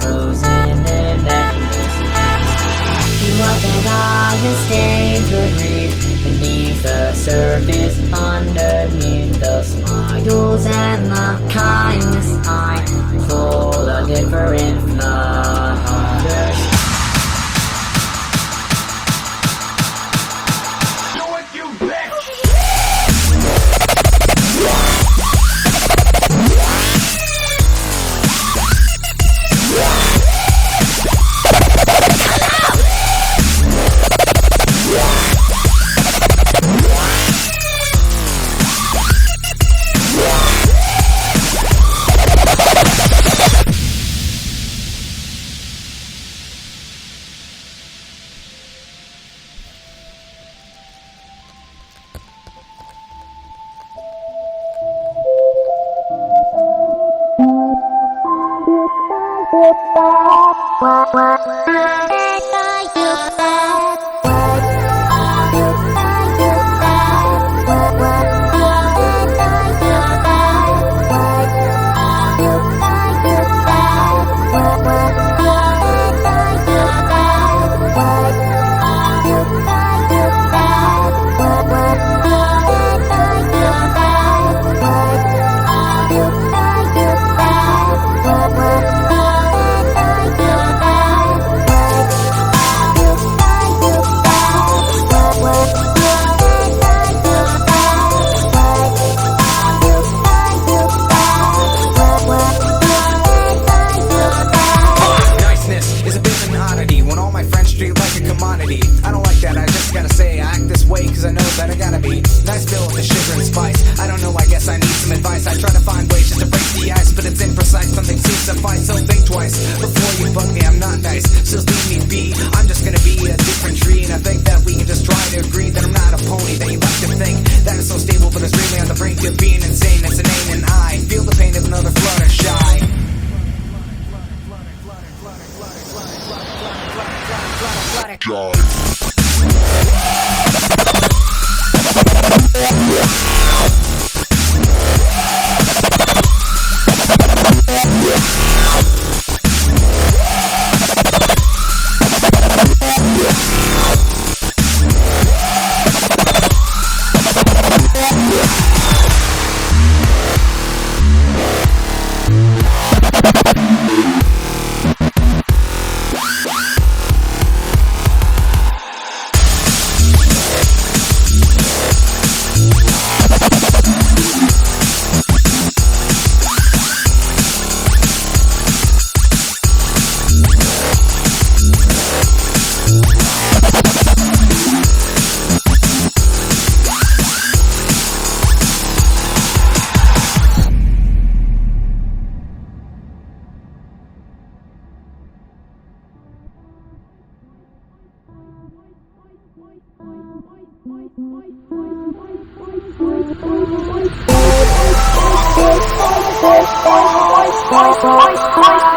frozen in emptiness. You are that I can stay to breathe beneath the surface, underneath the smiles and the kindness. I hold a different flutter. I don't like that, I just gotta say I act this way cause I know that I gotta be nice, filled with the sugar and spice. I don't know, I guess I need some advice. I try to find ways just to break the ice, but it's imprecise, something seems to fight. So think twice before you bug me, I'm not nice, so leave me be. I'm just gonna be a different tree, and I think that we can just try to agree that I'm not a pony that you like to think that is so stable, but it's really on the brink of being insane. It's an aim, and I feel the pain of another Fluttershy. Bye.